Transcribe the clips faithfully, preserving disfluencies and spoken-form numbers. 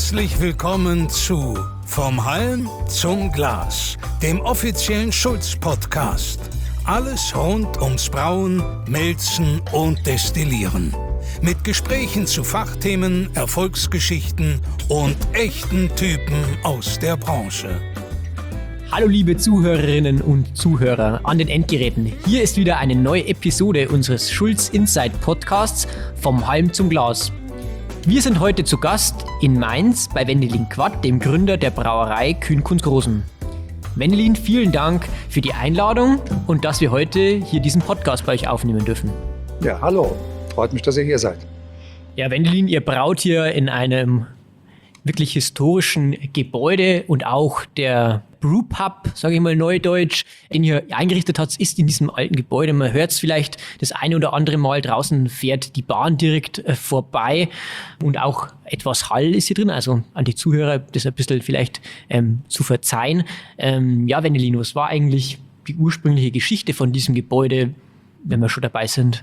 Herzlich willkommen zu Vom Halm zum Glas, dem offiziellen Schulz-Podcast. Alles rund ums Brauen, Melzen und Destillieren. Mit Gesprächen zu Fachthemen, Erfolgsgeschichten und echten Typen aus der Branche. Hallo liebe Zuhörerinnen und Zuhörer an den Endgeräten. Hier ist wieder eine neue Episode unseres Schulz Insight Podcasts Vom Halm zum Glas. Wir sind heute zu Gast in Mainz bei Wendelin Quadt, dem Gründer der Brauerei Kühn-Kunz Großen. Wendelin, vielen Dank für die Einladung und dass wir heute hier diesen Podcast bei euch aufnehmen dürfen. Ja, hallo. Freut mich, dass ihr hier seid. Ja, Wendelin, ihr braut hier in einem wirklich historischen Gebäude und auch der Brewpub, sage ich mal neudeutsch, den ihr eingerichtet habt, ist in diesem alten Gebäude. Man hört es vielleicht das eine oder andere Mal, draußen fährt die Bahn direkt äh, vorbei und auch etwas Hall ist hier drin, also an die Zuhörer das ein bisschen vielleicht ähm, zu verzeihen. Ähm, ja, Wendelin, was war eigentlich die ursprüngliche Geschichte von diesem Gebäude, wenn wir schon dabei sind?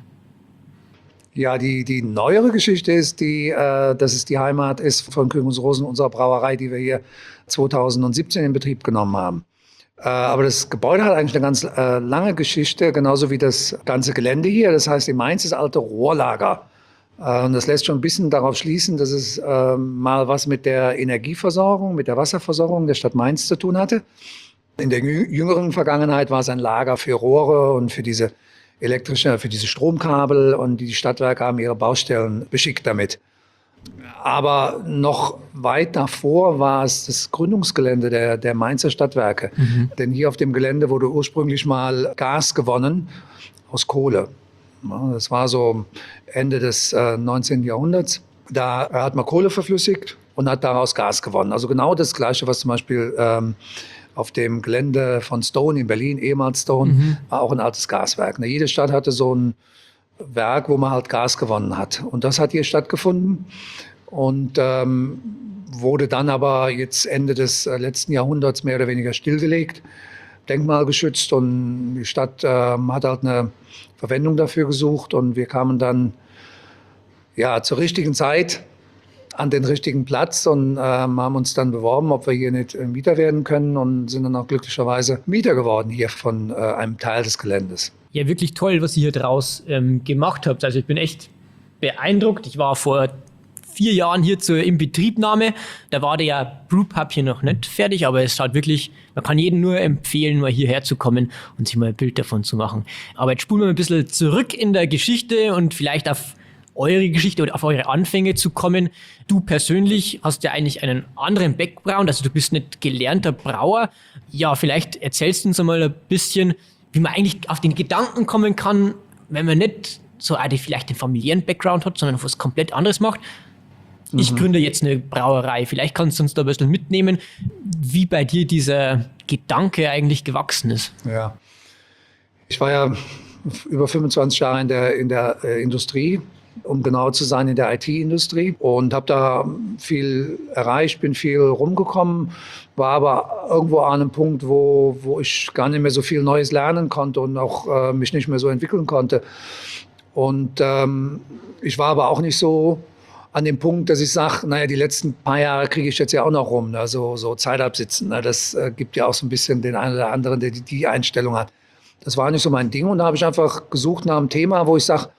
Ja, die, die neuere Geschichte ist, die, äh, dass es die Heimat ist von Kühn-Kunz Großen, unserer Brauerei, die wir hier zweitausendsiebzehn in Betrieb genommen haben. Äh, aber das Gebäude hat eigentlich eine ganz äh, lange Geschichte, genauso wie das ganze Gelände hier. Das heißt, in Mainz ist das alte Rohrlager. Äh, und das lässt schon ein bisschen darauf schließen, dass es äh, mal was mit der Energieversorgung, mit der Wasserversorgung der Stadt Mainz zu tun hatte. In der jüngeren Vergangenheit war es ein Lager für Rohre und für diese elektrische, für diese Stromkabel, und die Stadtwerke haben ihre Baustellen beschickt damit. Aber noch weit davor war es das Gründungsgelände der, der Mainzer Stadtwerke. Mhm. Denn hier auf dem Gelände wurde ursprünglich mal Gas gewonnen aus Kohle. Das war so Ende des äh, neunzehnten Jahrhunderts. Da hat man Kohle verflüssigt und hat daraus Gas gewonnen. Also genau das Gleiche, was zum Beispiel ähm, auf dem Gelände von Stone in Berlin, ehemals Stone, mhm. war auch ein altes Gaswerk. Jede Stadt hatte so ein Werk, wo man halt Gas gewonnen hat. Und das hat hier stattgefunden und ähm, wurde dann aber jetzt Ende des letzten Jahrhunderts mehr oder weniger stillgelegt, denkmalgeschützt, und die Stadt ähm, hat halt eine Verwendung dafür gesucht, und wir kamen dann ja zur richtigen Zeit an den richtigen Platz und ähm, haben uns dann beworben, ob wir hier nicht Mieter werden können, und sind dann auch glücklicherweise Mieter geworden hier von äh, einem Teil des Geländes. Ja, wirklich toll, was ihr hier draus ähm, gemacht habt. Also ich bin echt beeindruckt. Ich war vor vier Jahren hier zur Inbetriebnahme. Da war der Brewpub hier noch nicht fertig, aber es hat wirklich, man kann jedem nur empfehlen, mal hierher zu kommen und sich mal ein Bild davon zu machen. Aber jetzt spulen wir ein bisschen zurück in der Geschichte und vielleicht auf eure Geschichte oder auf eure Anfänge zu kommen. Du persönlich hast ja eigentlich einen anderen Background, also du bist nicht gelernter Brauer. Ja, vielleicht erzählst du uns einmal ein bisschen, wie man eigentlich auf den Gedanken kommen kann, wenn man nicht so eine, vielleicht den familiären Background hat, sondern was komplett anderes macht. Mhm. Ich gründe jetzt eine Brauerei. Vielleicht kannst du uns da ein bisschen mitnehmen, wie bei dir dieser Gedanke eigentlich gewachsen ist. Ja, ich war ja über fünfundzwanzig Jahre in der, in der äh, Industrie, um genau zu sein, in der I T-Industrie, und habe da viel erreicht, bin viel rumgekommen, war aber irgendwo an einem Punkt, wo, wo ich gar nicht mehr so viel Neues lernen konnte und auch äh, mich nicht mehr so entwickeln konnte. Und ähm, ich war aber auch nicht so an dem Punkt, dass ich sage, naja, die letzten paar Jahre kriege ich jetzt ja auch noch rum, ne? so, so Zeit absitzen. Ne? Das äh, gibt ja auch so ein bisschen den einen oder anderen, der die, die Einstellung hat. Das war nicht so mein Ding, und da habe ich einfach gesucht nach einem Thema, wo ich sage,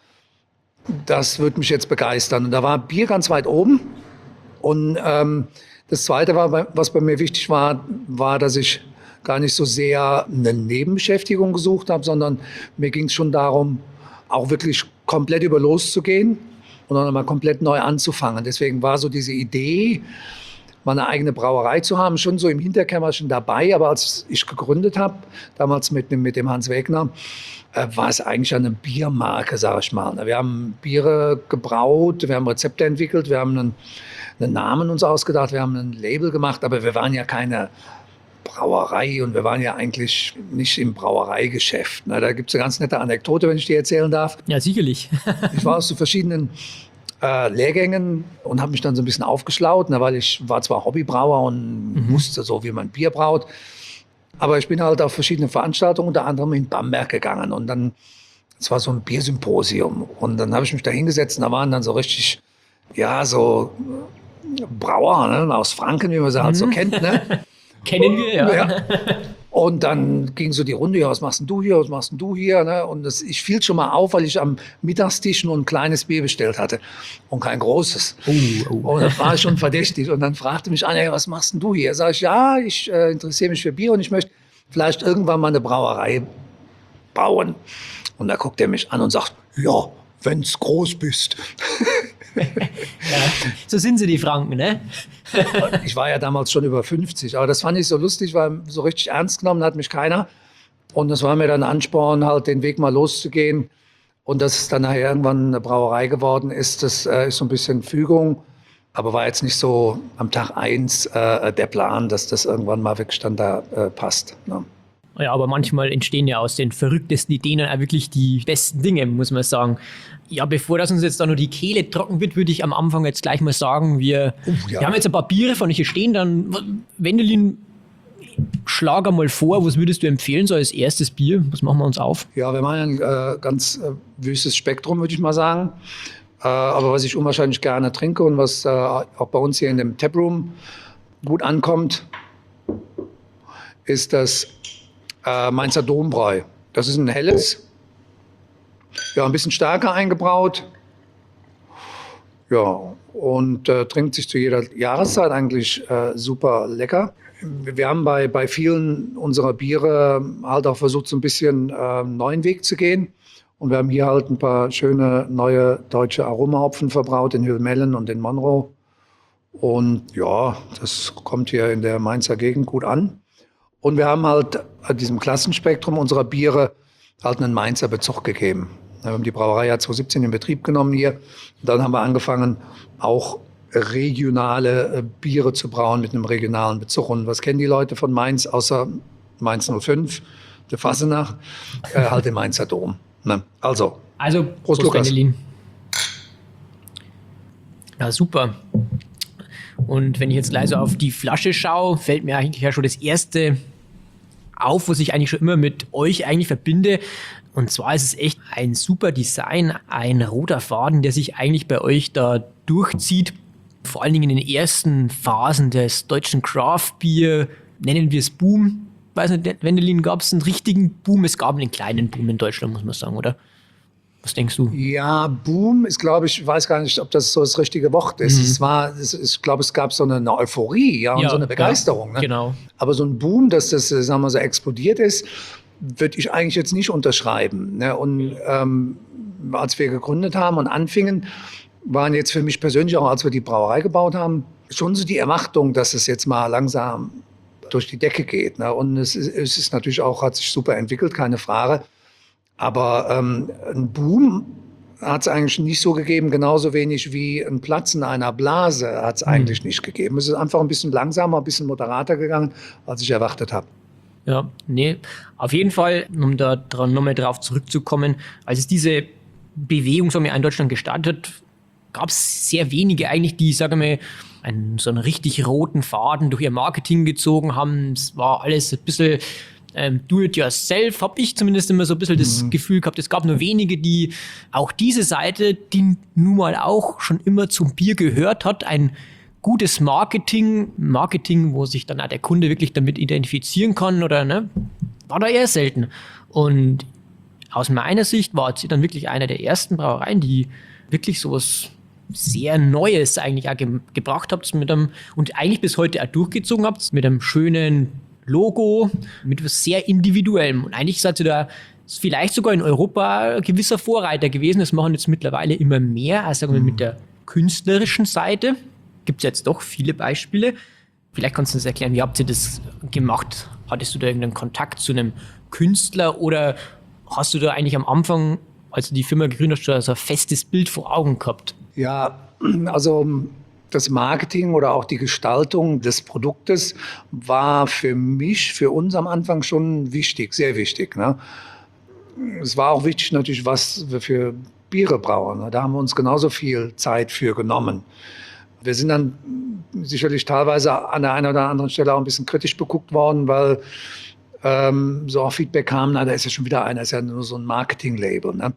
das würde mich jetzt begeistern. Und da war Bier ganz weit oben. Und ähm, das Zweite, war, was bei mir wichtig war, war, dass ich gar nicht so sehr eine Nebenbeschäftigung gesucht habe, sondern mir ging es schon darum, auch wirklich komplett über loszugehen und dann mal komplett neu anzufangen. Deswegen war so diese Idee, mal eine eigene Brauerei zu haben, schon so im Hinterkämmerchen dabei. Aber als ich gegründet habe, damals mit, mit dem Hans Wegner, war es eigentlich eine Biermarke, sage ich mal. Wir haben Biere gebraut, wir haben Rezepte entwickelt, wir haben einen, einen Namen uns ausgedacht, wir haben ein Label gemacht, aber wir waren ja keine Brauerei und wir waren ja eigentlich nicht im Brauereigeschäft. Da gibt es eine ganz nette Anekdote, wenn ich die erzählen darf. Ja, sicherlich. Ich war aus so verschiedenen äh, Lehrgängen und habe mich dann so ein bisschen aufgeschlaut, ne, weil ich war zwar Hobbybrauer und mhm. wusste so, wie man Bier braut. Aber ich bin halt auf verschiedene Veranstaltungen, unter anderem in Bamberg gegangen, und dann, es war so ein Biersymposium, und dann habe ich mich da hingesetzt, und da waren dann so richtig, ja, so Brauer, ne? Aus Franken, wie man sie halt so kennt. Ne? Kennen wir, ja. ja. Und dann ging so die Runde, ja, was machst denn du hier, was machst denn du hier? Ne? Und das, ich fiel schon mal auf, weil ich am Mittagstisch nur ein kleines Bier bestellt hatte und kein großes. Oh, oh. Und das war schon verdächtig. Und dann fragte mich einer, hey, was machst denn du hier? Sag ich, ja, ich äh, interessiere mich für Bier und ich möchte vielleicht irgendwann mal eine Brauerei bauen. Und da guckt er mich an und sagt, ja, wenn's groß bist. Ja, so sind sie, die Franken, ne? Ich war ja damals schon über fünfzig, aber das fand ich so lustig, weil so richtig ernst genommen hat mich keiner. Und das war mir dann ein Ansporn, halt den Weg mal loszugehen. Und dass es dann nachher irgendwann eine Brauerei geworden ist, das äh, ist so ein bisschen Fügung. Aber war jetzt nicht so am Tag eins äh, der Plan, dass das irgendwann mal wirklich dann da äh, passt. Ne? Ja, aber manchmal entstehen ja aus den verrücktesten Ideen dann auch wirklich die besten Dinge, muss man sagen. Ja, bevor das uns jetzt da nur die Kehle trocken wird, würde ich am Anfang jetzt gleich mal sagen, wir, oh, ja. wir haben jetzt ein paar Biere von euch hier stehen. Dann, Wendelin, schlag einmal vor, was würdest du empfehlen, so als erstes Bier? Was machen wir uns auf? Ja, wir machen ein äh, ganz äh, wüstes Spektrum, würde ich mal sagen. Äh, aber was ich unwahrscheinlich gerne trinke und was äh, auch bei uns hier in dem Taproom gut ankommt, ist das äh, Mainzer Dombräu. Das ist ein helles, ja, ein bisschen stärker eingebraut. Ja, und äh, trinkt sich zu jeder Jahreszeit eigentlich äh, super lecker. Wir haben bei, bei vielen unserer Biere halt auch versucht, so ein bisschen äh, neuen Weg zu gehen. Und wir haben hier halt ein paar schöne neue deutsche Aromahopfen verbraut, in Hüllmellen und in Monroe. Und ja, das kommt hier in der Mainzer Gegend gut an. Und wir haben halt an diesem Klassenspektrum unserer Biere halt einen Mainzer Bezug gegeben. Wir haben die Brauerei ja zwanzig siebzehn in Betrieb genommen hier. Und dann haben wir angefangen, auch regionale Biere zu brauen mit einem regionalen Bezug. Und was kennen die Leute von Mainz, außer Mainz null fünf, der Fassenach, äh, halt den Mainzer Dom. Ne? Also, also Prost, Prost Wendelin. Ja, super. Und wenn ich jetzt gleich so auf die Flasche schaue, fällt mir eigentlich ja schon das Erste auf, was ich eigentlich schon immer mit euch eigentlich verbinde. Und zwar ist es echt ein super Design, ein roter Faden, der sich eigentlich bei euch da durchzieht. Vor allen Dingen in den ersten Phasen des deutschen Craft-Bier, nennen wir es Boom. Weiß nicht, Wendelin, gab es einen richtigen Boom? Es gab einen kleinen Boom in Deutschland, muss man sagen, oder? Was denkst du? Ja, Boom ist, glaube ich, ich weiß gar nicht, ob das so das richtige Wort ist. Mhm. Es war, es, ich glaube, es gab so eine, eine Euphorie, ja, und ja, so eine Begeisterung. Ja, ne? Genau. Aber so ein Boom, dass das, sagen wir so, explodiert ist, würde ich eigentlich jetzt nicht unterschreiben. Ne? Und ähm, als wir gegründet haben und anfingen, waren jetzt für mich persönlich, auch als wir die Brauerei gebaut haben, schon so die Erwartung, dass es jetzt mal langsam durch die Decke geht. Ne? Und es ist, es ist natürlich auch, hat sich super entwickelt, keine Frage. Aber ähm, ein Boom hat es eigentlich nicht so gegeben, genauso wenig wie ein Platzen einer Blase hat es mhm. eigentlich nicht gegeben. Es ist einfach ein bisschen langsamer, ein bisschen moderater gegangen, als ich erwartet habe. Ja, nee, auf jeden Fall, um da dran, nochmal drauf zurückzukommen, als es diese Bewegung so in Deutschland gestartet hat, gab es sehr wenige eigentlich, die, sage ich mal, einen, so einen richtig roten Faden durch ihr Marketing gezogen haben. Es war alles ein bisschen ähm, do-it-yourself, habe ich zumindest immer so ein bisschen das mhm. Gefühl gehabt. Es gab nur wenige, die auch diese Seite, die nun mal auch schon immer zum Bier gehört hat, ein gutes Marketing, Marketing, wo sich dann auch der Kunde wirklich damit identifizieren kann, oder ne, war da eher selten. Und aus meiner Sicht war sie dann wirklich einer der ersten Brauereien, die wirklich sowas sehr Neues eigentlich auch ge- gebracht habt mit einem, und eigentlich bis heute auch durchgezogen habt, mit einem schönen Logo, mit was sehr Individuellem. Und eigentlich seid ihr da vielleicht sogar in Europa ein gewisser Vorreiter gewesen. Das machen jetzt mittlerweile immer mehr, also sagen wir mit der künstlerischen Seite. Gibt es jetzt doch viele Beispiele. Vielleicht kannst du uns erklären, wie habt ihr das gemacht? Hattest du da irgendeinen Kontakt zu einem Künstler oder hast du da eigentlich am Anfang, als du die Firma gegründet hast, schon so ein festes Bild vor Augen gehabt? Ja, also das Marketing oder auch die Gestaltung des Produktes war für mich, für uns am Anfang schon wichtig, sehr wichtig. Ne? Es war auch wichtig natürlich, was wir für Biere brauen. Ne? Da haben wir uns genauso viel Zeit für genommen. Wir sind dann sicherlich teilweise an der einen oder anderen Stelle auch ein bisschen kritisch beguckt worden, weil ähm, so auch Feedback kam, na, da ist ja schon wieder einer, ist ja nur so ein Marketing-Label. Ne?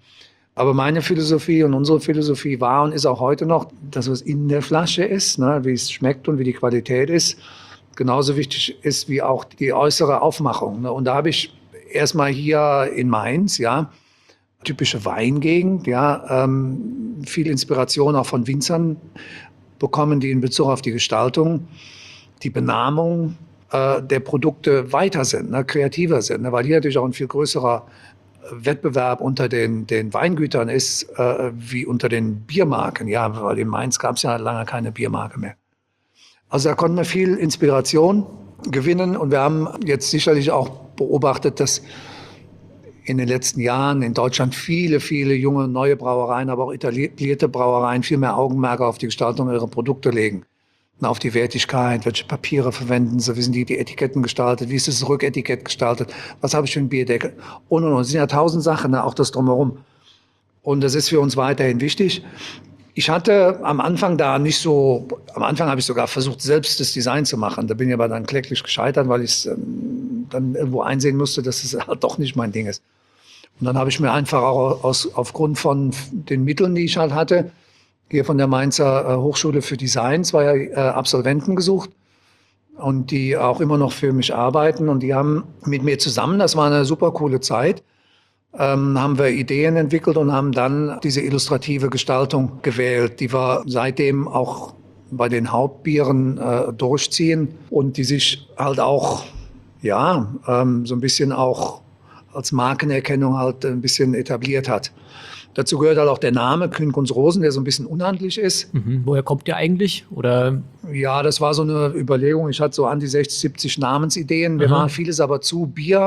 Aber meine Philosophie und unsere Philosophie war und ist auch heute noch, dass was in der Flasche ist, ne, wie es schmeckt und wie die Qualität ist, genauso wichtig ist wie auch die äußere Aufmachung. Ne. Und da habe ich erstmal hier in Mainz, ja, typische Weingegend, ja, ähm, viel Inspiration auch von Winzern bekommen, die in Bezug auf die Gestaltung, die Benahmung äh, der Produkte weiter sind, ne, kreativer sind, ne, weil hier natürlich auch ein viel größerer Wettbewerb unter den, den Weingütern ist, äh, wie unter den Biermarken. Ja, weil in Mainz gab es ja lange keine Biermarke mehr. Also da konnten wir viel Inspiration gewinnen und wir haben jetzt sicherlich auch beobachtet, dass in den letzten Jahren in Deutschland viele, viele junge, neue Brauereien, aber auch etablierte Brauereien viel mehr Augenmerk auf die Gestaltung ihrer Produkte legen. Auf die Wertigkeit, welche Papiere verwenden sie, wie sind die, die Etiketten gestaltet, wie ist das Rücketikett gestaltet, was habe ich für einen Bierdeckel und, und, und. Es sind ja tausend Sachen, ne, auch das Drumherum. Und das ist für uns weiterhin wichtig. Ich hatte am Anfang da nicht so, am Anfang habe ich sogar versucht, selbst das Design zu machen. Da bin ich aber dann kläglich gescheitert, weil ich ähm, dann irgendwo einsehen musste, dass es halt doch nicht mein Ding ist. Und dann habe ich mir einfach auch aus, aufgrund von den Mitteln, die ich halt hatte, hier von der Mainzer äh, Hochschule für Design zwei äh, Absolventen gesucht und die auch immer noch für mich arbeiten. Und die haben mit mir zusammen, das war eine super coole Zeit, ähm, haben wir Ideen entwickelt und haben dann diese illustrative Gestaltung gewählt, die wir seitdem auch bei den Hauptbieren äh, durchziehen und die sich halt auch, ja, ähm, so ein bisschen auch als Markenerkennung halt ein bisschen etabliert hat. Dazu gehört halt auch der Name Kühn Kunz Rosen, der so ein bisschen unhandlich ist. Mhm. Woher kommt der eigentlich? Oder? Ja, das war so eine Überlegung. Ich hatte so an die sechzig, siebzig Namensideen. Mir war vieles aber zu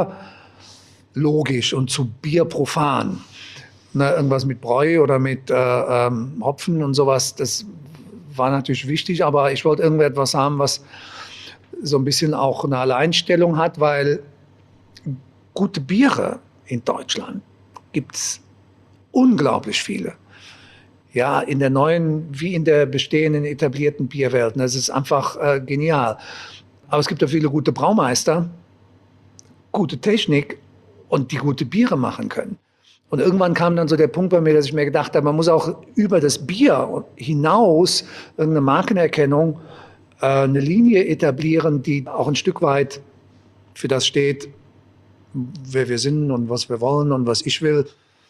bierlogisch und zu bierprofan. Ne, irgendwas mit Bräu oder mit äh, ähm, Hopfen und sowas, das war natürlich wichtig. Aber ich wollte irgendetwas haben, was so ein bisschen auch eine Alleinstellung hat, weil gute Biere in Deutschland gibt es unglaublich viele. Ja, in der neuen wie in der bestehenden etablierten Bierwelt. Das ist einfach äh, genial. Aber es gibt auch viele gute Braumeister, gute Technik und die gute Biere machen können. Und irgendwann kam dann so der Punkt bei mir, dass ich mir gedacht habe, man muss auch über das Bier hinaus irgendeine Markenerkennung, äh, eine Linie etablieren, die auch ein Stück weit für das steht, wer wir sind und was wir wollen und was ich will.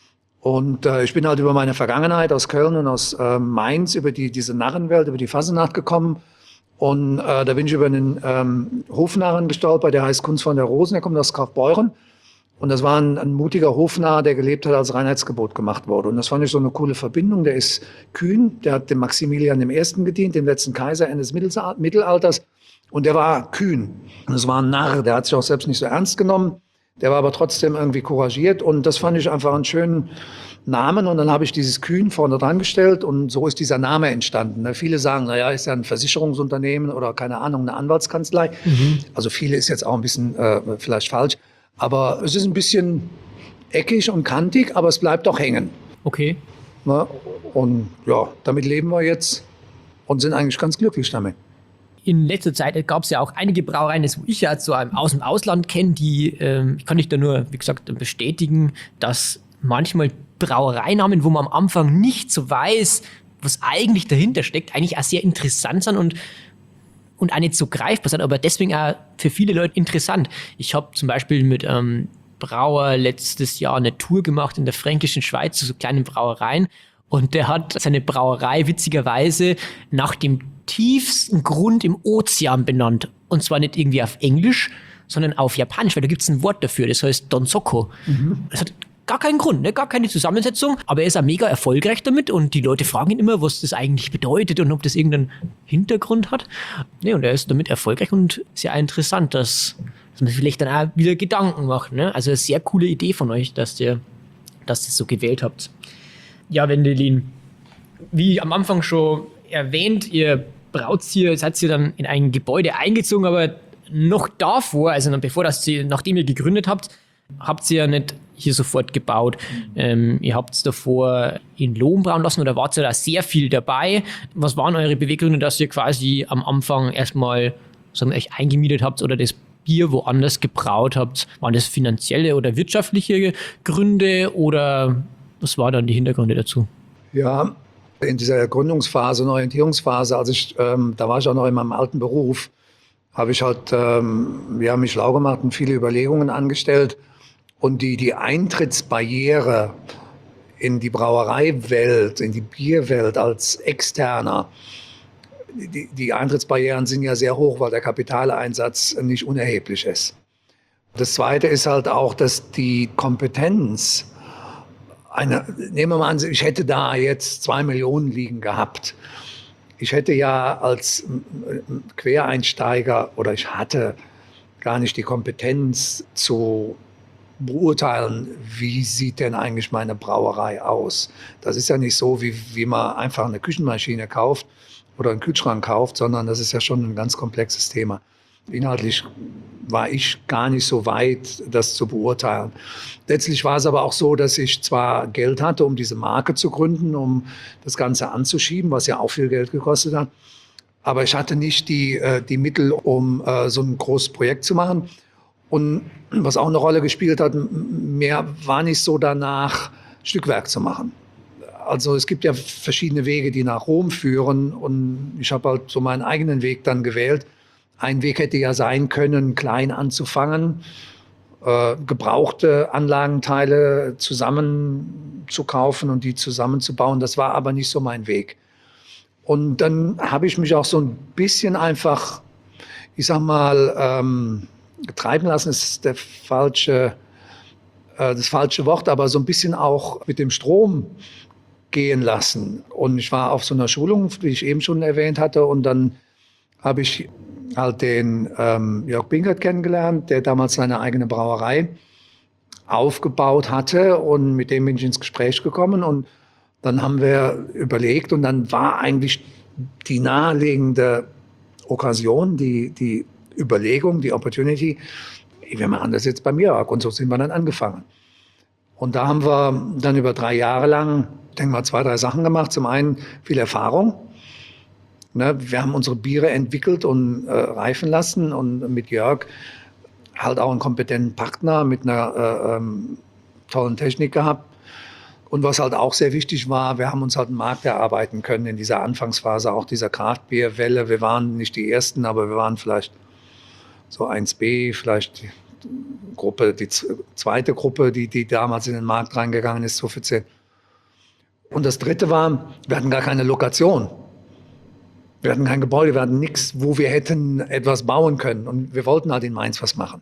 Und äh, ich bin halt über meine Vergangenheit aus Köln und aus äh, Mainz, über die, diese Narrenwelt, über die Fassenacht gekommen. Und äh, da bin ich über einen ähm, Hofnarren gestolpert, der heißt Kunz von der Rosen, der kommt aus Kaufbeuren. Und das war ein, ein mutiger Hofnarr, der gelebt hat, als Reinheitsgebot gemacht wurde. Und das fand ich so eine coole Verbindung. Der ist kühn, der hat dem Maximilian dem Ersten gedient, dem letzten Kaiser Ende des Mittelalters. Und der war kühn. Und das war ein Narr, der hat sich auch selbst nicht so ernst genommen. Der war aber trotzdem irgendwie couragiert und das fand ich einfach einen schönen Namen und dann habe ich dieses Kühn vorne dran gestellt und so ist dieser Name entstanden. Ne? Viele sagen, naja, ist ja ein Versicherungsunternehmen oder keine Ahnung, eine Anwaltskanzlei. Mhm. Also viele ist jetzt auch ein bisschen äh, vielleicht falsch, aber es ist ein bisschen eckig und kantig, aber es bleibt doch hängen. Okay. Ne? Und ja, damit leben wir jetzt und sind eigentlich ganz glücklich damit. In letzter Zeit gab es ja auch einige Brauereien, das wo ich ja so aus dem Ausland kenne, die, ähm, ich kann ich da nur, wie gesagt, bestätigen, dass manchmal Brauereinamen, wo man am Anfang nicht so weiß, was eigentlich dahinter steckt, eigentlich auch sehr interessant sind und, und auch nicht so greifbar sind, aber deswegen auch für viele Leute interessant. Ich habe zum Beispiel mit ähm, Brauer letztes Jahr eine Tour gemacht in der fränkischen Schweiz zu so kleinen Brauereien und der hat seine Brauerei witzigerweise nach dem tiefsten Grund im Ozean benannt. Und zwar nicht irgendwie auf Englisch, sondern auf Japanisch, weil da gibt es ein Wort dafür, das heißt Donsoko. Mhm. Das hat gar keinen Grund, ne? Gar keine Zusammensetzung, aber er ist auch mega erfolgreich damit und die Leute fragen ihn immer, was das eigentlich bedeutet und ob das irgendeinen Hintergrund hat. Ne, und er ist damit erfolgreich und sehr interessant, dass, dass man vielleicht dann auch wieder Gedanken macht. Ne? Also eine sehr coole Idee von euch, dass ihr dass das so gewählt habt. Ja, Wendelin, wie am Anfang schon erwähnt, ihr braut hier, seid ihr dann in ein Gebäude eingezogen, aber noch davor, also noch bevor das ihr, nachdem ihr gegründet habt, habt ihr ja nicht hier sofort gebaut. Ähm, ihr habt es davor in Lohn brauen lassen oder wart ihr da sehr viel dabei? Was waren eure Beweggründe, dass ihr quasi am Anfang erstmal sagen wir, euch eingemietet habt oder das Bier woanders gebraut habt? Waren das finanzielle oder wirtschaftliche Gründe oder Was waren dann die Hintergründe dazu? Ja, in dieser Gründungsphase und Orientierungsphase, als ich, ähm, da war ich auch noch in meinem alten Beruf, habe ich halt ähm, ja, mich schlau gemacht und viele Überlegungen angestellt. Und die, die Eintrittsbarriere in die Brauereiwelt, in die Bierwelt als Externer, die, die Eintrittsbarrieren sind ja sehr hoch, weil der Kapitaleinsatz nicht unerheblich ist. Das Zweite ist halt auch, dass die Kompetenz, eine, nehmen wir mal an, ich hätte da jetzt zwei Millionen liegen gehabt. Ich hätte ja als Quereinsteiger oder ich hatte gar nicht die Kompetenz zu beurteilen, wie sieht denn eigentlich meine Brauerei aus. Das ist ja nicht so, wie, wie man einfach eine Küchenmaschine kauft oder einen Kühlschrank kauft, sondern das ist ja schon ein ganz komplexes Thema. Inhaltlich war ich gar nicht so weit, das zu beurteilen. Letztlich war es aber auch so, dass ich zwar Geld hatte, um diese Marke zu gründen, um das Ganze anzuschieben, was ja auch viel Geld gekostet hat, aber ich hatte nicht die, die Mittel, um so ein großes Projekt zu machen. Und was auch eine Rolle gespielt hat, mehr war nicht so danach, Stückwerk zu machen. Also es gibt ja verschiedene Wege, die nach Rom führen und ich habe halt so meinen eigenen Weg dann gewählt. Ein Weg hätte ja sein können, klein anzufangen, äh, gebrauchte Anlagenteile zusammenzukaufen und die zusammenzubauen. Das war aber nicht so mein Weg. Und dann habe ich mich auch so ein bisschen einfach, ich sag mal, ähm, treiben lassen ist der falsche, äh, das falsche Wort, aber so ein bisschen auch mit dem Strom gehen lassen. Und ich war auf so einer Schulung, die ich eben schon erwähnt hatte, und dann habe ich halt den ähm, Jörg Binkert kennengelernt, der damals seine eigene Brauerei aufgebaut hatte, und mit dem bin ich ins Gespräch gekommen und dann haben wir überlegt und dann war eigentlich die naheliegende Occasion, die, die Überlegung, die Opportunity, wir machen das jetzt bei Mirac, und so sind wir dann angefangen. Und da haben wir dann über drei Jahre lang, denke mal, zwei, drei Sachen gemacht. Zum einen viel Erfahrung. Ne, wir haben unsere Biere entwickelt und äh, reifen lassen und mit Jörg halt auch einen kompetenten Partner mit einer äh, ähm, tollen Technik gehabt. Und was halt auch sehr wichtig war, wir haben uns halt einen Markt erarbeiten können in dieser Anfangsphase, auch dieser Craft-Bier-Welle. Wir waren nicht die Ersten, aber wir waren vielleicht so eins B, vielleicht die Gruppe, die zweite Gruppe, die, die damals in den Markt reingegangen ist, so offiziell. Und das Dritte war, wir hatten gar keine Lokation. Wir hatten kein Gebäude, wir hatten nichts, wo wir hätten etwas bauen können. Und wir wollten halt in Mainz was machen.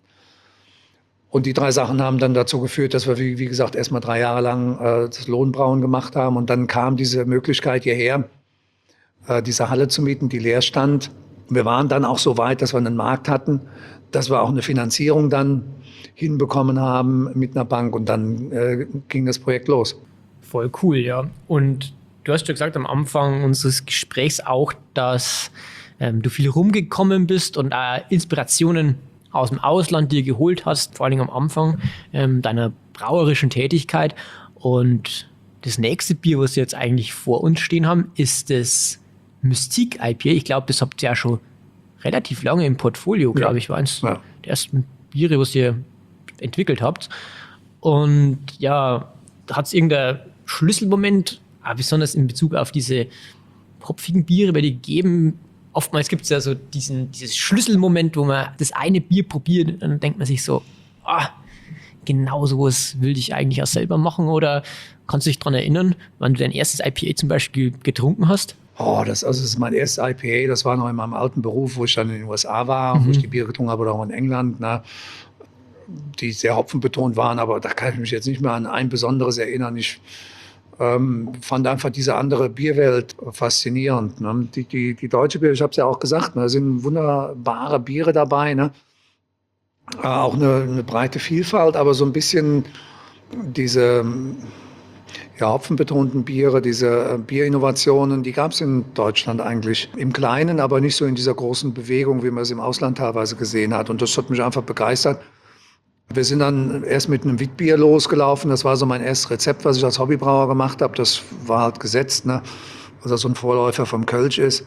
Und die drei Sachen haben dann dazu geführt, dass wir, wie, wie gesagt, erst mal drei Jahre lang äh, das Lohnbrauen gemacht haben. Und dann kam diese Möglichkeit hierher, äh, diese Halle zu mieten, die leer stand. Wir waren dann auch so weit, dass wir einen Markt hatten, dass wir auch eine Finanzierung dann hinbekommen haben mit einer Bank. Und dann äh, ging das Projekt los. Voll cool, ja. Und du hast ja gesagt am Anfang unseres Gesprächs auch, dass ähm, du viel rumgekommen bist und äh, Inspirationen aus dem Ausland dir geholt hast, vor allem am Anfang ähm, deiner brauerischen Tätigkeit. Und das nächste Bier, was wir jetzt eigentlich vor uns stehen haben, ist das Mystique I P A. Ich glaube, das habt ihr ja schon relativ lange im Portfolio, glaube ja. ich, war eins ja. der ersten Biere, was ihr entwickelt habt. Und ja, hat es irgendein Schlüsselmoment, besonders in Bezug auf diese hopfigen Biere bei dir gegeben? Oftmals gibt es ja so diesen dieses Schlüsselmoment, wo man das eine Bier probiert und dann denkt man sich so, ah, genau sowas will ich eigentlich auch selber machen. Oder kannst du dich daran erinnern, wann du dein erstes I P A zum Beispiel getrunken hast? Oh, das, also das ist mein erstes I P A, das war noch in meinem alten Beruf, wo ich dann in den U S A war, mhm. wo ich die Biere getrunken habe, oder auch in England, na, die sehr hopfenbetont waren, aber da kann ich mich jetzt nicht mehr an ein besonderes erinnern. Ich ähm, fand einfach diese andere Bierwelt faszinierend. Ne? Die, die, die deutsche Biere, ich habe es ja auch gesagt, ne, da sind wunderbare Biere dabei, ne? Äh, auch eine, eine breite Vielfalt, aber so ein bisschen diese ja, hopfenbetonten Biere, diese Bierinnovationen, die gab es in Deutschland eigentlich im Kleinen, aber nicht so in dieser großen Bewegung, wie man es im Ausland teilweise gesehen hat. Und das hat mich einfach begeistert. Wir sind dann erst mit einem Witbier losgelaufen. Das war so mein erstes Rezept, was ich als Hobbybrauer gemacht habe. Das war halt gesetzt, ne? Was das so ein Vorläufer vom Kölsch ist.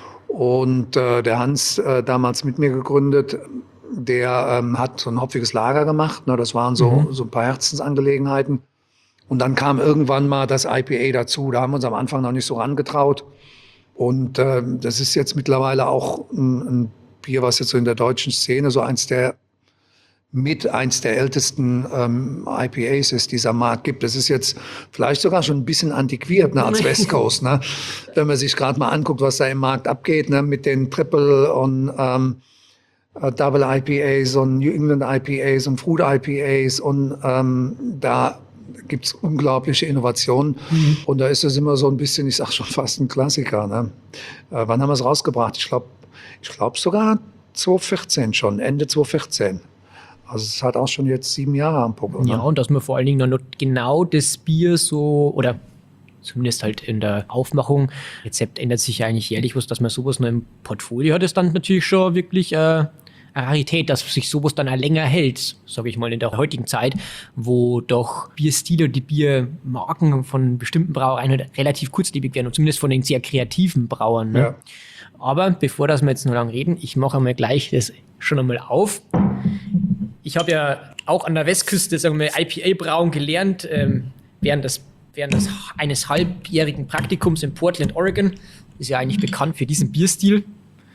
Und äh, der Hans, äh, damals mit mir gegründet, der ähm, hat so ein hopfiges Lager gemacht. Ne? Das waren so, mhm. so ein paar Herzensangelegenheiten. Und dann kam irgendwann mal das I P A dazu. Da haben wir uns am Anfang noch nicht so rangetraut. Und äh, das ist jetzt mittlerweile auch ein, ein Bier, was jetzt so in der deutschen Szene so eins der mit eins der ältesten ähm, I P As ist, die es am Markt gibt. Das ist jetzt vielleicht sogar schon ein bisschen antiquiert, ne, als West Coast, ne? Wenn man sich gerade mal anguckt, was da im Markt abgeht, ne, mit den Triple und ähm, Double I P As und New England I P As und Fruit I P As und ähm, da gibt's unglaubliche Innovationen. Mhm. Und da ist es immer so ein bisschen, ich sag schon fast ein Klassiker. Ne? Äh, wann haben wir es rausgebracht? Ich glaube ich glaub sogar zwanzig vierzehn schon, Ende zwanzig vierzehn. Also es hat auch schon jetzt sieben Jahre am Puckel. Ja, ne? und dass man vor allen Dingen noch genau das Bier so, oder zumindest halt in der Aufmachung, Rezept ändert sich ja eigentlich jährlich was, dass man sowas noch im Portfolio hat, ist dann natürlich schon wirklich äh, eine Rarität, dass sich sowas dann auch länger hält, sage ich mal, in der heutigen Zeit, wo doch Bierstile und die Biermarken von bestimmten Brauereien halt relativ kurzlebig werden und zumindest von den sehr kreativen Brauern. Ne? Ja. Aber bevor das wir jetzt noch lange reden, ich mache einmal gleich das schon einmal auf. Ich habe ja auch an der Westküste, sagen wir, I P A-Brauen gelernt, ähm, während, des, während des eines halbjährigen Praktikums in Portland, Oregon. Ist ja eigentlich bekannt für diesen Bierstil.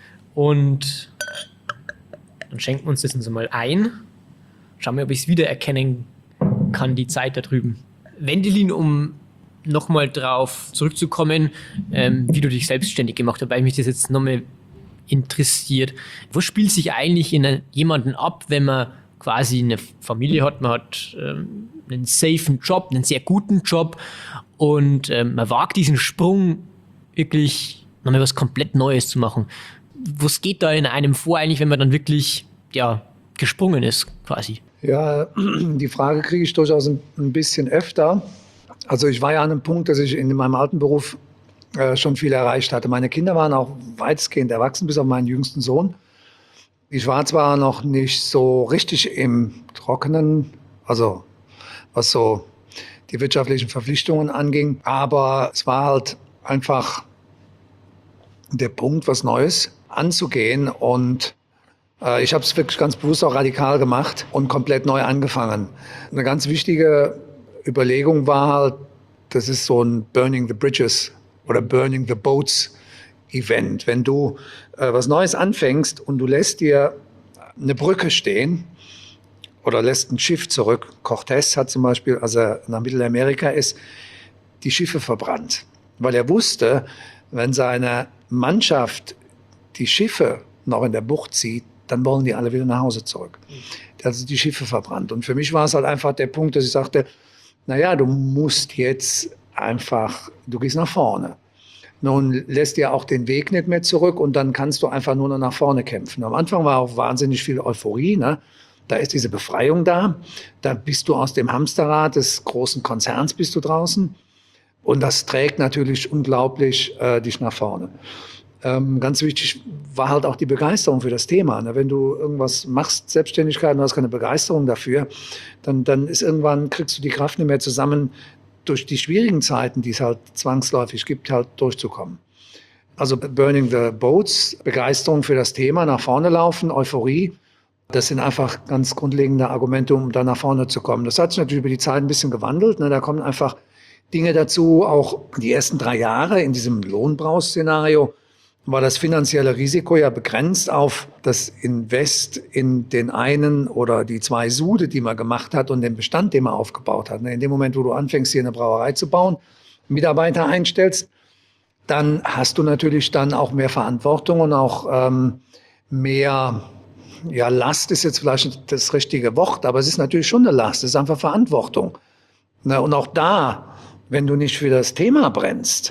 Und dann schenken wir uns das jetzt mal ein. Schauen wir, ob ich es wiedererkennen kann, die Zeit da drüben. Wendelin, um nochmal drauf zurückzukommen, ähm, wie du dich selbstständig gemacht hast, weil mich das jetzt nochmal interessiert. Was spielt sich eigentlich in eine, jemanden ab, wenn man quasi eine Familie hat, man hat ähm, einen safen Job, einen sehr guten Job und ähm, man wagt diesen Sprung, wirklich nochmal was komplett Neues zu machen. Was geht da in einem vor eigentlich, wenn man dann wirklich ja, gesprungen ist quasi? Ja, die Frage kriege ich durchaus ein, ein bisschen öfter. Also ich war ja an einem Punkt, dass ich in meinem alten Beruf äh, schon viel erreicht hatte. Meine Kinder waren auch weitestgehend erwachsen, bis auf meinen jüngsten Sohn. Ich war zwar noch nicht so richtig im Trockenen, also was so die wirtschaftlichen Verpflichtungen anging, aber es war halt einfach der Punkt, was Neues anzugehen. Und äh, ich habe es wirklich ganz bewusst auch radikal gemacht und komplett neu angefangen. Eine ganz wichtige Überlegung war halt, das ist so ein Burning the Bridges oder Burning the Boats Event. Wenn du äh, was Neues anfängst und du lässt dir eine Brücke stehen oder lässt ein Schiff zurück. Cortés hat zum Beispiel, als er nach Mittelamerika ist, die Schiffe verbrannt, weil er wusste, wenn seine Mannschaft die Schiffe noch in der Bucht sieht, dann wollen die alle wieder nach Hause zurück. Er hat also die Schiffe verbrannt. Und für mich war es halt einfach der Punkt, dass ich sagte, naja, du musst jetzt einfach, du gehst nach vorne. Nun lässt dir auch den Weg nicht mehr zurück und dann kannst du einfach nur noch nach vorne kämpfen. Am Anfang war auch wahnsinnig viel Euphorie, ne? Da ist diese Befreiung da. Da bist du aus dem Hamsterrad des großen Konzerns bist du draußen. Und das trägt natürlich unglaublich äh, dich nach vorne. Ähm, ganz wichtig war halt auch die Begeisterung für das Thema. Ne? Wenn du irgendwas machst, Selbstständigkeit, und du hast keine Begeisterung dafür, dann, dann ist irgendwann, kriegst du die Kraft nicht mehr zusammen, durch die schwierigen Zeiten, die es halt zwangsläufig gibt, halt durchzukommen. Also Burning the Boats, Begeisterung für das Thema, nach vorne laufen, Euphorie, das sind einfach ganz grundlegende Argumente, um da nach vorne zu kommen. Das hat sich natürlich über die Zeit ein bisschen gewandelt. Ne? Da kommen einfach Dinge dazu, auch die ersten drei Jahre in diesem Lohnbrauch-Szenario war das finanzielle Risiko ja begrenzt auf das Invest in den einen oder die zwei Sude, die man gemacht hat und den Bestand, den man aufgebaut hat. In dem Moment, wo du anfängst, hier eine Brauerei zu bauen, Mitarbeiter einstellst, dann hast du natürlich dann auch mehr Verantwortung und auch ähm, mehr, ja, Last ist jetzt vielleicht nicht das richtige Wort, aber es ist natürlich schon eine Last, es ist einfach Verantwortung. Und auch da, wenn du nicht für das Thema brennst,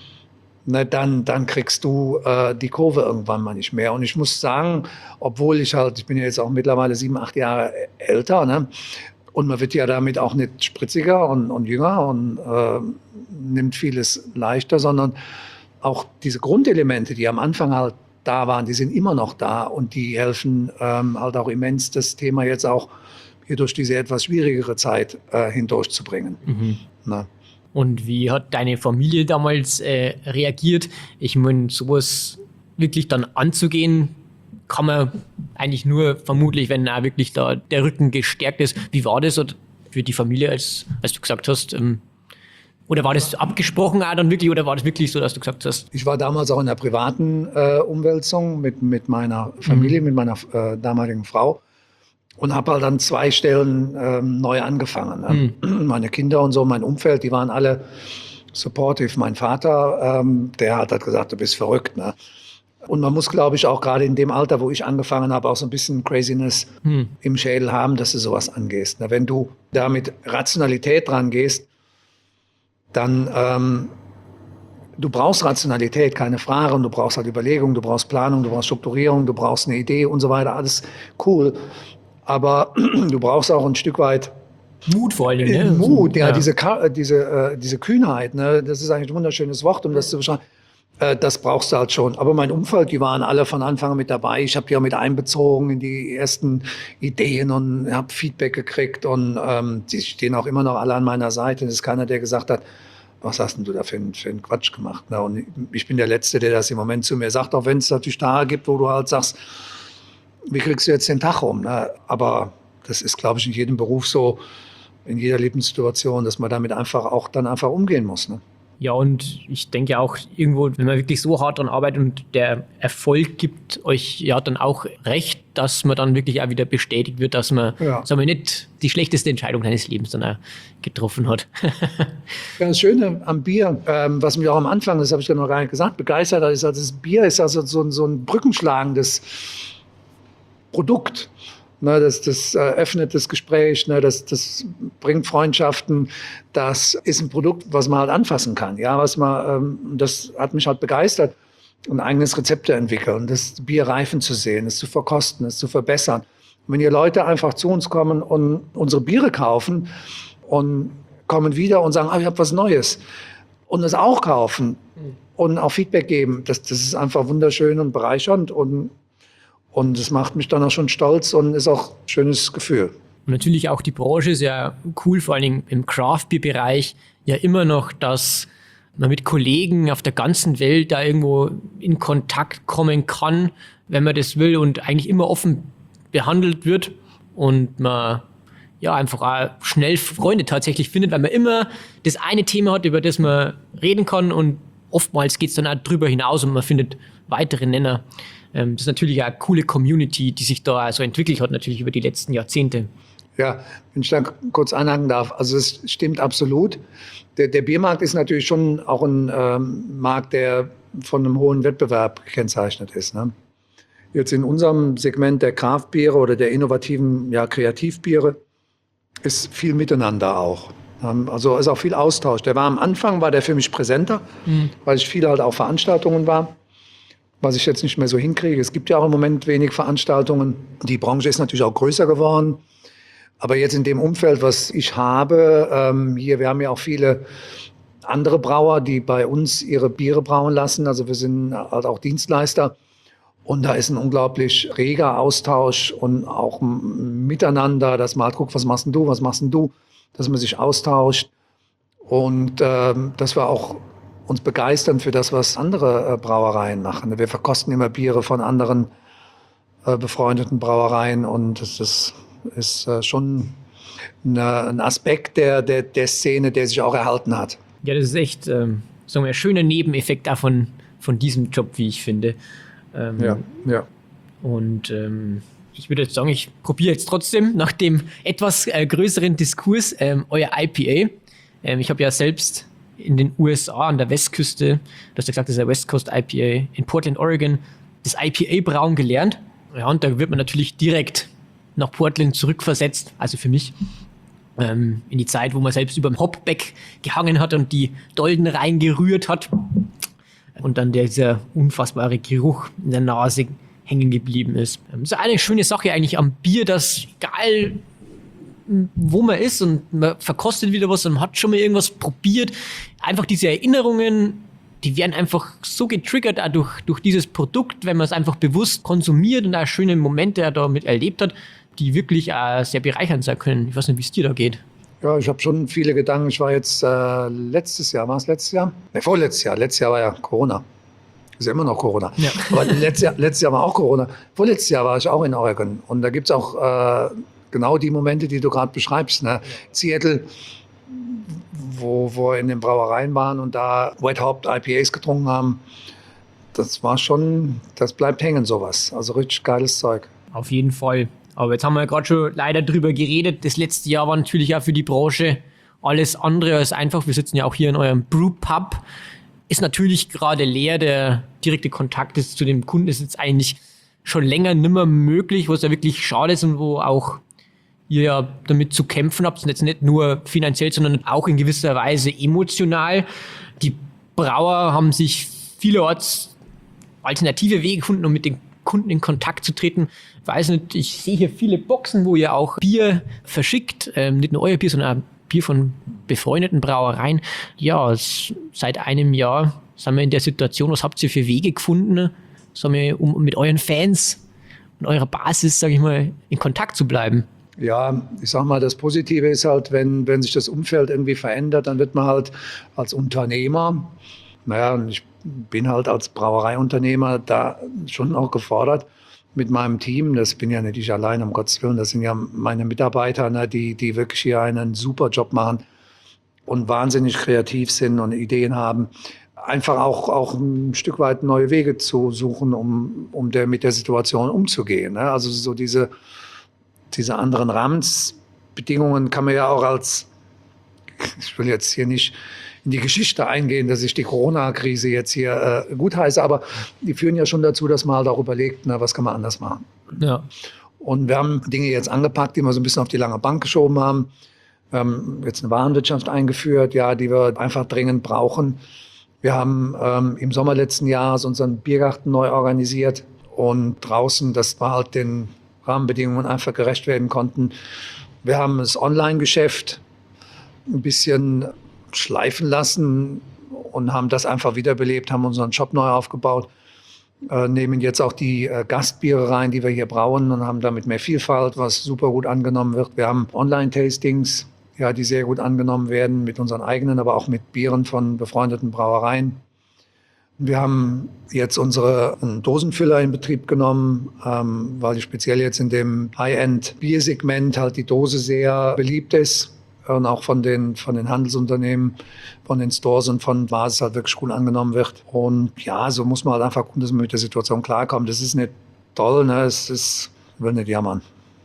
ne, dann, dann kriegst du äh, die Kurve irgendwann mal nicht mehr. Und ich muss sagen, obwohl ich halt, ich bin ja jetzt auch mittlerweile sieben, acht Jahre älter, ne, und man wird ja damit auch nicht spritziger und, und jünger und äh, nimmt vieles leichter, sondern auch diese Grundelemente, die am Anfang halt da waren, die sind immer noch da und die helfen ähm, halt auch immens, das Thema jetzt auch hier durch diese etwas schwierigere Zeit äh, hindurchzubringen. Mhm. Na. Und wie hat deine Familie damals äh, reagiert? Ich meine, sowas wirklich dann anzugehen, kann man eigentlich nur vermutlich, wenn auch wirklich da der Rücken gestärkt ist. Wie war das? für die Familie, als, als du gesagt hast, ähm, oder war das abgesprochen auch dann wirklich, oder war das wirklich so, dass du gesagt hast? Ich war damals auch in der privaten äh, Umwälzung mit, mit meiner Familie, mhm. mit meiner äh, damaligen Frau und habe halt dann zwei Stellen ähm, neu angefangen. Ne? Mhm. Meine Kinder und so, mein Umfeld, die waren alle supportive. Mein Vater, ähm, der hat halt gesagt, du bist verrückt. Ne? Und man muss, glaube ich, auch gerade in dem Alter, wo ich angefangen habe, auch so ein bisschen Craziness mhm. im Schädel haben, dass du sowas angehst. Ne? Wenn du da mit Rationalität dran gehst, dann, ähm, du brauchst Rationalität, keine Frage, und du brauchst halt Überlegung, du brauchst Planung, du brauchst Strukturierung, du brauchst eine Idee und so weiter, alles cool. Aber du brauchst auch ein Stück weit Mut vor allem, ne? Mut, ja, ja. diese, diese, äh, diese Kühnheit, ne? Das ist eigentlich ein wunderschönes Wort, um das zu beschreiben. Äh, das brauchst du halt schon. Aber mein Umfeld, die waren alle von Anfang an mit dabei. Ich habe die auch mit einbezogen in die ersten Ideen und habe Feedback gekriegt. Und ähm, die stehen auch immer noch alle an meiner Seite. Es ist keiner, der gesagt hat, was hast denn du da für einen, für einen Quatsch gemacht? Ne? Und ich bin der Letzte, der das im Moment zu mir sagt, auch wenn es natürlich Tage gibt, wo du halt sagst, wie kriegst du jetzt den Tag rum? Ne? Aber das ist, glaube ich, in jedem Beruf so, in jeder Lebenssituation, dass man damit einfach auch dann einfach umgehen muss. Ne? Ja, und ich denke auch irgendwo, wenn man wirklich so hart daran arbeitet und der Erfolg gibt euch ja dann auch recht, dass man dann wirklich auch wieder bestätigt wird, dass man, ja. sagen wir, nicht die schlechteste Entscheidung deines Lebens dann auch getroffen hat. Ja, das Schöne am Bier, ähm, was mich auch am Anfang, das habe ich ja noch gar nicht gesagt, begeistert hat, ist, also das Bier ist also so, so ein brückenschlagendes Produkt. Ne, das, das äh, öffnet das Gespräch, ne, das, das bringt Freundschaften. Das ist ein Produkt, was man halt anfassen kann. Ja, was man, ähm, das hat mich halt begeistert, ein eigenes Rezept zu entwickeln, das Bier reifen zu sehen, es zu verkosten, es zu verbessern. Und wenn hier Leute einfach zu uns kommen und unsere Biere kaufen und kommen wieder und sagen, ah, ich habe was Neues und es auch kaufen und auch Feedback geben, das, das ist einfach wunderschön und bereichernd und Und das macht mich dann auch schon stolz und ist auch ein schönes Gefühl. Und natürlich auch die Branche ist ja cool, vor allem im Craft-Bier-Bereich, ja immer noch, dass man mit Kollegen auf der ganzen Welt da irgendwo in Kontakt kommen kann, wenn man das will und eigentlich immer offen behandelt wird und man ja einfach auch schnell Freunde tatsächlich findet, weil man immer das eine Thema hat, über das man reden kann und oftmals geht es dann auch drüber hinaus und man findet weitere Nenner. Das ist natürlich eine coole Community, die sich da so entwickelt hat, natürlich über die letzten Jahrzehnte. Ja, wenn ich da kurz anhaken darf, also es stimmt absolut. Der, der Biermarkt ist natürlich schon auch ein ähm, Markt, der von einem hohen Wettbewerb gekennzeichnet ist. Ne? Jetzt in unserem Segment der Craft-Biere oder der innovativen ja, Kreativbiere ist viel Miteinander auch. Also ist auch viel Austausch. Der war am Anfang, war der für mich präsenter, mhm. weil ich viel halt auf Veranstaltungen war. Was ich jetzt nicht mehr so hinkriege. Es gibt ja auch im Moment wenig Veranstaltungen. Die Branche ist natürlich auch größer geworden. Aber jetzt in dem Umfeld, was ich habe, ähm, hier, wir haben ja auch viele andere Brauer, die bei uns ihre Biere brauen lassen. Also wir sind halt auch Dienstleister. Und da ist ein unglaublich reger Austausch und auch ein Miteinander, dass man halt guckt, was machst denn du, was machst denn du, dass man sich austauscht. Und ähm, das war auch uns begeistern für das, was andere äh, Brauereien machen. Wir verkosten immer Biere von anderen äh, befreundeten Brauereien und das ist, ist äh, schon eine, ein Aspekt der, der, der Szene, der sich auch erhalten hat. Ja, das ist echt ähm, so ein schöner Nebeneffekt davon, von diesem Job, wie ich finde. Ähm, ja, ja. Und ähm, ich würde jetzt sagen, ich probiere jetzt trotzdem nach dem etwas äh, größeren Diskurs ähm, euer I P A. Ähm, ich habe ja selbst in den U S A an der Westküste, du hast ja gesagt, das ist der West Coast I P A, in Portland, Oregon, das I P A-Brauen gelernt. Ja, und da wird man natürlich direkt nach Portland zurückversetzt, also für mich, ähm, in die Zeit, wo man selbst über dem Hopback gehangen hat und die Dolden reingerührt hat. Und dann dieser unfassbare Geruch in der Nase hängen geblieben ist. Das ist eine schöne Sache eigentlich am Bier, dass egal wo man ist und man verkostet wieder was und man hat schon mal irgendwas probiert. Einfach diese Erinnerungen, die werden einfach so getriggert auch durch, durch dieses Produkt, wenn man es einfach bewusst konsumiert und auch schöne Momente damit erlebt hat, die wirklich auch sehr bereichernd sein können. Ich weiß nicht, wie es dir da geht. Ja, ich habe schon viele Gedanken. Ich war jetzt äh, letztes Jahr, war es letztes Jahr? Ne, vorletztes Jahr. Letztes Jahr war ja Corona. Ist ja immer noch Corona. Ja. Aber letztes Jahr, letztes Jahr war auch Corona. Vorletztes Jahr war ich auch in Oregon. Und da gibt es auch äh, genau die Momente, die du gerade beschreibst. Ne? Seattle, wo, wo wir in den Brauereien waren und da White Hop I P As getrunken haben, das war schon, das bleibt hängen, sowas. Also richtig geiles Zeug. Auf jeden Fall. Aber jetzt haben wir ja gerade schon leider drüber geredet. Das letzte Jahr war natürlich auch für die Branche alles andere als einfach. Wir sitzen ja auch hier in eurem Brewpub. Ist natürlich gerade leer. Der direkte Kontakt ist zu dem Kunden ist jetzt eigentlich schon länger nimmer möglich, was ja wirklich schade ist und wo auch ihr ja damit zu kämpfen habt. Und jetzt nicht nur finanziell, sondern auch in gewisser Weise emotional. Die Brauer haben sich vielerorts alternative Wege gefunden, um mit den Kunden in Kontakt zu treten. Ich weiß nicht, ich sehe hier viele Boxen, wo ihr auch Bier verschickt. Ähm, nicht nur euer Bier, sondern auch Bier von befreundeten Brauereien. Ja, es, seit einem Jahr sind wir in der Situation. Was habt ihr für Wege gefunden, sagen wir, um mit euren Fans und eurer Basis, sage ich mal, in Kontakt zu bleiben? Ja, ich sag mal, das Positive ist halt, wenn, wenn sich das Umfeld irgendwie verändert, dann wird man halt als Unternehmer, naja, und ich bin halt als Brauereiunternehmer da schon auch gefordert mit meinem Team. Das bin ja nicht ich allein, um Gottes Willen. Das sind ja meine Mitarbeiter, ne, die, die wirklich hier einen super Job machen und wahnsinnig kreativ sind und Ideen haben. Einfach auch, auch ein Stück weit neue Wege zu suchen, um, um der, mit der Situation umzugehen. Ne? Also so diese, diese anderen Rahmenbedingungen kann man ja auch als, ich will jetzt hier nicht in die Geschichte eingehen, dass ich die Corona-Krise jetzt hier äh, gutheiße, aber die führen ja schon dazu, dass man halt auch überlegt, na, was kann man anders machen. Ja. Und wir haben Dinge jetzt angepackt, die wir so ein bisschen auf die lange Bank geschoben haben. Wir haben jetzt eine Warenwirtschaft eingeführt, ja, die wir einfach dringend brauchen. Wir haben ähm, im Sommer letzten Jahres unseren Biergarten neu organisiert und draußen, dass wir halt den Rahmenbedingungen einfach gerecht werden konnten. Wir haben das Online-Geschäft ein bisschen schleifen lassen und haben das einfach wiederbelebt, haben unseren Shop neu aufgebaut, äh, nehmen jetzt auch die äh, Gastbiere rein, die wir hier brauen und haben damit mehr Vielfalt, was super gut angenommen wird. Wir haben Online-Tastings, ja, die sehr gut angenommen werden mit unseren eigenen, aber auch mit Bieren von befreundeten Brauereien. Wir haben jetzt unsere Dosenfüller in Betrieb genommen, ähm, weil speziell jetzt in dem High-End-Biersegment halt die Dose sehr beliebt ist. Und auch von den, von den Handelsunternehmen, von den Stores und von Basis halt wirklich gut angenommen wird. Und ja, so muss man halt einfach gucken, dass man mit der Situation klarkommt. Das ist nicht toll, ne? Es ist, ich will nicht jammern.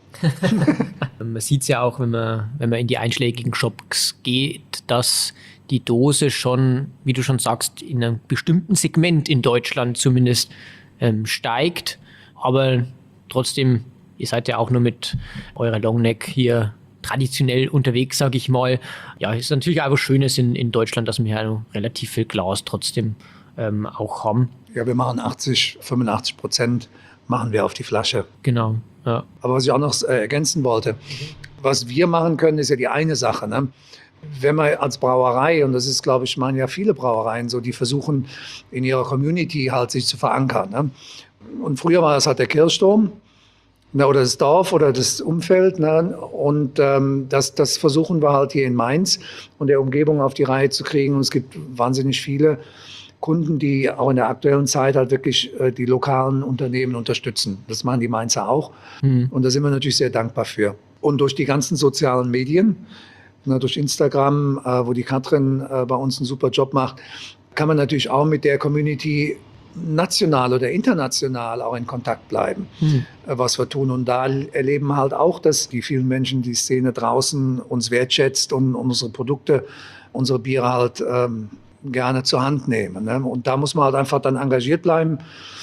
Man sieht es ja auch, wenn man, wenn man in die einschlägigen Shops geht, dass die Dose schon, wie du schon sagst, in einem bestimmten Segment in Deutschland zumindest ähm, steigt. Aber trotzdem, ihr seid ja auch nur mit eurer Longneck hier traditionell unterwegs, sage ich mal. Ja, ist natürlich auch was Schönes in, in Deutschland, dass wir ja relativ viel Glas trotzdem ähm, auch haben. Ja, wir machen achtzig, fünfundachtzig Prozent machen wir auf die Flasche. Genau, ja. Aber was ich auch noch äh, ergänzen wollte, was wir machen können, ist ja die eine Sache, ne? Wenn man als Brauerei, und das ist, glaube ich, meinen ja viele Brauereien so, die versuchen in ihrer Community halt sich zu verankern. Ne? Und früher war das halt der Kirchturm, na, oder das Dorf oder das Umfeld. Ne? Und ähm, das, das versuchen wir halt hier in Mainz und der Umgebung auf die Reihe zu kriegen. Und es gibt wahnsinnig viele Kunden, die auch in der aktuellen Zeit halt wirklich äh, die lokalen Unternehmen unterstützen. Das machen die Mainzer auch. Mhm. Und da sind wir natürlich sehr dankbar für. Und durch die ganzen sozialen Medien, na, durch Instagram, äh, wo die Katrin äh, bei uns einen super Job macht, kann man natürlich auch mit der Community national oder international auch in Kontakt bleiben, hm. was wir tun. Und da erleben halt auch, dass die vielen Menschen, die Szene draußen uns wertschätzt und unsere Produkte, unsere Biere halt ähm, gerne zur Hand nehmen. Ne? Und da muss man halt einfach dann engagiert bleiben.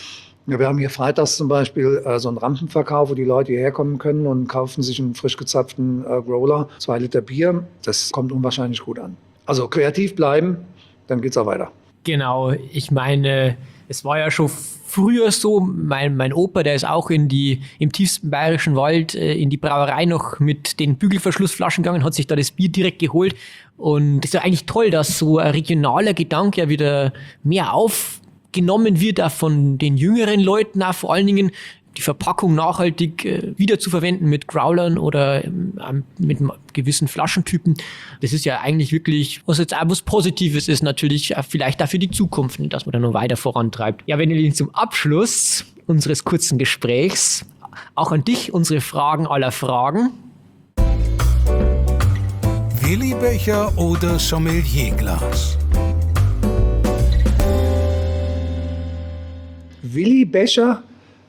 Ja, wir haben hier freitags zum Beispiel äh, so einen Rampenverkauf, wo die Leute hierher kommen können und kaufen sich einen frisch gezapften äh, Growler, zwei Liter Bier. Das kommt unwahrscheinlich gut an. Also kreativ bleiben, dann geht's auch weiter. Genau, ich meine, es war ja schon früher so, mein, mein Opa, der ist auch in die, im tiefsten bayerischen Wald äh, in die Brauerei noch mit den Bügelverschlussflaschen gegangen, hat sich da das Bier direkt geholt. Und es ist ja eigentlich toll, dass so ein regionaler Gedanke ja wieder mehr aufgenommen wird, auch von den jüngeren Leuten, auch vor allen Dingen die Verpackung nachhaltig äh, wieder zu verwenden mit Growlern oder ähm, mit gewissen Flaschentypen. Das ist ja eigentlich wirklich, was jetzt auch was Positives ist, natürlich auch vielleicht auch für die Zukunft, dass man da noch weiter vorantreibt. Ja, wenn ihr zum Abschluss unseres kurzen Gesprächs auch an dich unsere Fragen aller Fragen. Willi-Becher oder Sommelierglas? Willi-Becher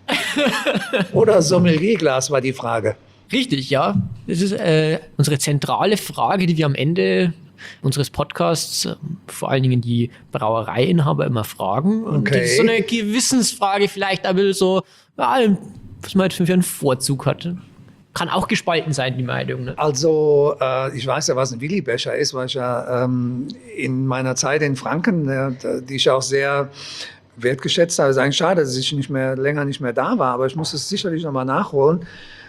oder Sommelierglas war die Frage. Richtig, ja. Das ist äh, unsere zentrale Frage, die wir am Ende unseres Podcasts äh, vor allen Dingen die Brauereiinhaber immer fragen. Und Okay. das ist so eine Gewissensfrage vielleicht, aber so, ja, was man jetzt für einen Vorzug hat. Kann auch gespalten sein, die Meinung. Ne? Also, äh, ich weiß ja, was ein Willi-Becher ist, weil ich ja ähm, in meiner Zeit in Franken, äh, die ich auch sehr wertgeschätzt habe. Es ist eigentlich schade, dass ich nicht mehr, länger nicht mehr da war, aber ich muss es sicherlich nochmal nachholen,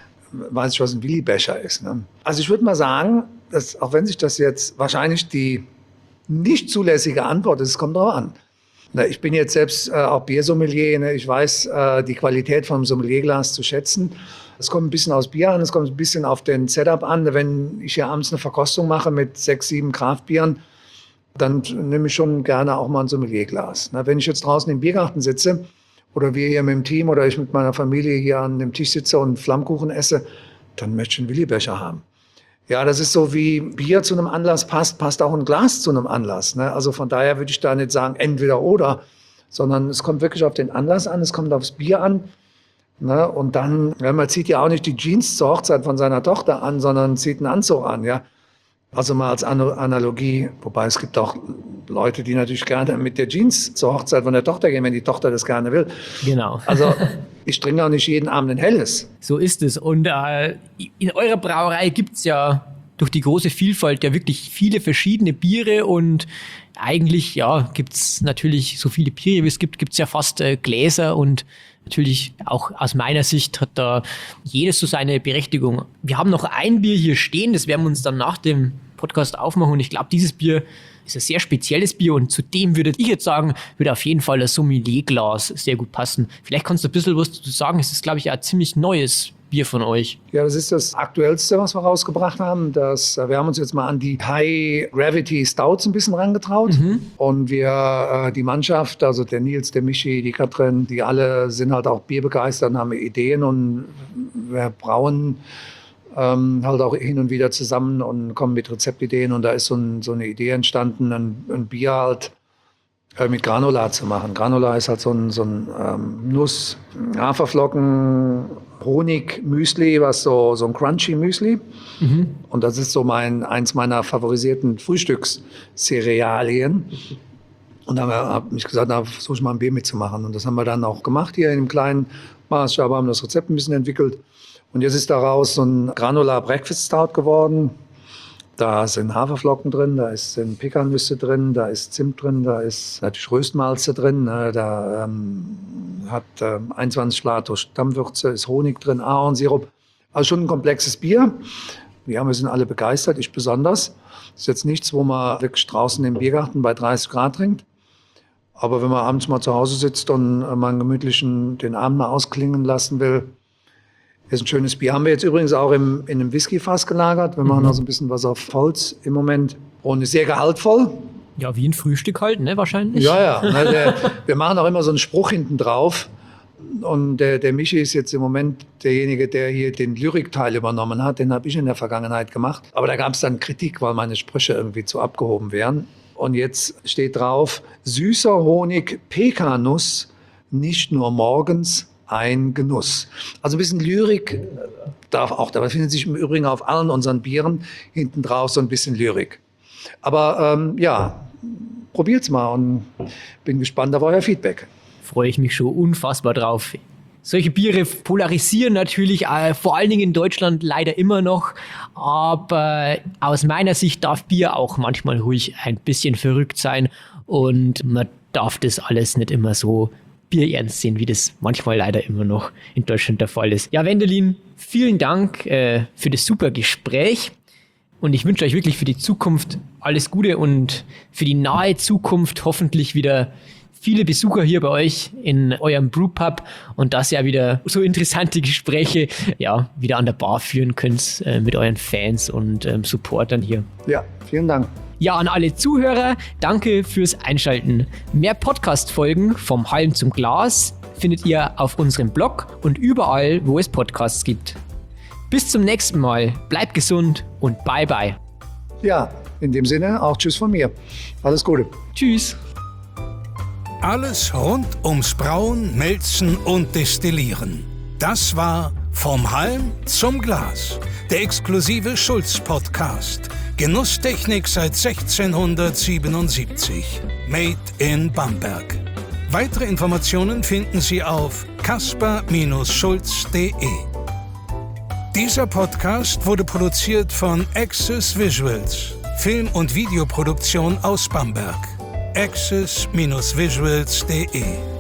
weiß ich, was ein Willi-Becher ist. Ne? Also ich würde mal sagen, dass, auch wenn sich das jetzt wahrscheinlich die nicht zulässige Antwort ist, es kommt drauf an. Na, ich bin jetzt selbst äh, auch Biersommelier, ne? Ich weiß äh, die Qualität vom Sommelierglas zu schätzen. Es kommt ein bisschen aus Bier an, es kommt ein bisschen auf den Setup an. Wenn ich hier abends eine Verkostung mache mit sechs, sieben Kraftbieren, dann nehme ich schon gerne auch mal ein Sommelierglas. Na, wenn ich jetzt draußen im Biergarten sitze oder wir hier mit dem Team oder ich mit meiner Familie hier an dem Tisch sitze und Flammkuchen esse, dann möchte ich einen Willi-Becher haben. Ja, das ist so, wie Bier zu einem Anlass passt, passt auch ein Glas zu einem Anlass. Ne? Also von daher würde ich da nicht sagen entweder oder, sondern es kommt wirklich auf den Anlass an, es kommt aufs Bier an. Ne? Und dann, ja, man zieht ja auch nicht die Jeans zur Hochzeit von seiner Tochter an, sondern zieht einen Anzug an. Ja? Also mal als Analogie, wobei es gibt auch Leute, die natürlich gerne mit der Jeans zur Hochzeit von der Tochter gehen, wenn die Tochter das gerne will. Genau. Also ich trinke auch nicht jeden Abend ein Helles. So ist es. Und äh, in eurer Brauerei gibt es ja durch die große Vielfalt ja wirklich viele verschiedene Biere und eigentlich ja gibt es natürlich so viele Biere, wie es gibt, gibt es ja fast äh, Gläser und natürlich auch aus meiner Sicht hat da jedes so seine Berechtigung. Wir haben noch ein Bier hier stehen, das werden wir uns dann nach dem Podcast aufmachen und ich glaube, dieses Bier ist ein sehr spezielles Bier und zu dem würde ich jetzt sagen, würde auf jeden Fall das Sommelierglas sehr gut passen. Vielleicht kannst du ein bisschen was dazu sagen, es ist glaube ich ein ziemlich neues Bier von euch. Ja, das ist das Aktuellste, was wir rausgebracht haben. Das, wir haben uns jetzt mal an die High Gravity Stouts ein bisschen rangetraut. Mhm. Und wir, äh, die Mannschaft, also der Nils, der Michi, die Katrin, die alle sind halt auch bierbegeistert und haben Ideen und wir brauen ähm, halt auch hin und wieder zusammen und kommen mit Rezeptideen. Und da ist so, ein, so eine Idee entstanden, ein, ein Bier halt mit Granola zu machen. Granola ist halt so ein, so ein ähm, Nuss, Haferflocken, Honig, Müsli, was so, so ein crunchy Müsli. Mhm. Und das ist so mein, eins meiner favorisierten Frühstückscerealien. Und dann habe ich gesagt, da versuche ich mal ein Bier mitzumachen. Und das haben wir dann auch gemacht hier in einem kleinen Maßstab, haben das Rezept ein bisschen entwickelt. Und jetzt ist daraus so ein Granola Breakfast Stout geworden. Da sind Haferflocken drin, da ist sind Pekannüsse drin, da ist Zimt drin, da ist natürlich Röstmalze drin, ne, da ähm, hat ähm, einundzwanzig Grad Stammwürze, ist Honig drin, Ahornsirup. Also schon ein komplexes Bier. Ja, wir sind alle begeistert, ich besonders. Das ist jetzt nichts, wo man wirklich draußen im Biergarten bei dreißig Grad trinkt. Aber wenn man abends mal zu Hause sitzt und äh, mal einen gemütlichen den Abend mal ausklingen lassen will, ist ein schönes Bier. Haben wir jetzt übrigens auch im, in einem Whiskyfass gelagert. Wir machen mhm. also ein bisschen was auf Holz im Moment. Und ist sehr gehaltvoll. Ja, wie ein Frühstück halt, ne, wahrscheinlich. Ja, ja. Ne, der, wir machen auch immer so einen Spruch hinten drauf. Und der, der Michi ist jetzt im Moment derjenige, der hier den Lyrikteil übernommen hat. Den habe ich in der Vergangenheit gemacht. Aber da gab es dann Kritik, weil meine Sprüche irgendwie zu abgehoben wären. Und jetzt steht drauf, süßer Honig, Pekanuss, nicht nur morgens, ein Genuss. Also ein bisschen Lyrik darf auch, dabei findet sich im Übrigen auf allen unseren Bieren hinten drauf so ein bisschen Lyrik. Aber ähm, ja, probiert's mal und bin gespannt auf euer Feedback. Freue ich mich schon unfassbar drauf. Solche Biere polarisieren natürlich, äh, vor allen Dingen in Deutschland leider immer noch, aber aus meiner Sicht darf Bier auch manchmal ruhig ein bisschen verrückt sein und man darf das alles nicht immer so bierernst sehen, wie das manchmal leider immer noch in Deutschland der Fall ist. Ja, Wendelin, vielen Dank äh, für das super Gespräch und ich wünsche euch wirklich für die Zukunft alles Gute und für die nahe Zukunft hoffentlich wieder viele Besucher hier bei euch in eurem Brewpub und dass ihr wieder so interessante Gespräche ja, wieder an der Bar führen könnt äh, mit euren Fans und ähm, Supportern hier. Ja, vielen Dank. Ja, an alle Zuhörer, danke fürs Einschalten. Mehr Podcast-Folgen vom Hallen zum Glas findet ihr auf unserem Blog und überall, wo es Podcasts gibt. Bis zum nächsten Mal, bleibt gesund und bye bye. Ja, in dem Sinne auch tschüss von mir. Alles Gute. Tschüss. Alles rund ums Brauen, Melzen und Destillieren. Das war Vom Halm zum Glas, der exklusive Schulz-Podcast. Genusstechnik seit sechzehnhundertsiebenundsiebzig. Made in Bamberg. Weitere Informationen finden Sie auf kasper Schulz punkt de. Dieser Podcast wurde produziert von Access Visuals, Film- und Videoproduktion aus Bamberg. access Visuals punkt de